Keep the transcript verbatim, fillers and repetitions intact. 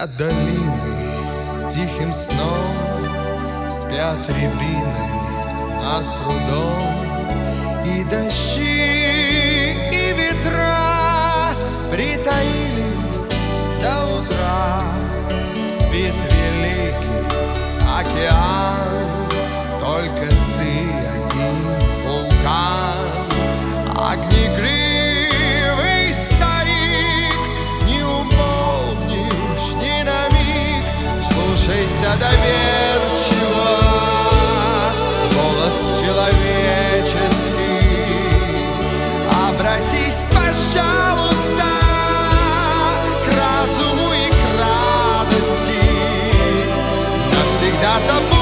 Над долиной тихим сном спят рябины над прудом, и дожди, и ветра притаились до утра. Спит великий океан, только ты один вулкан. Огнегривый старик, не умолкнешь ни на миг. Слушайся доверчиво голос человеческий. Обратись, пожалуйста, к разуму и к радости. Навсегда забудь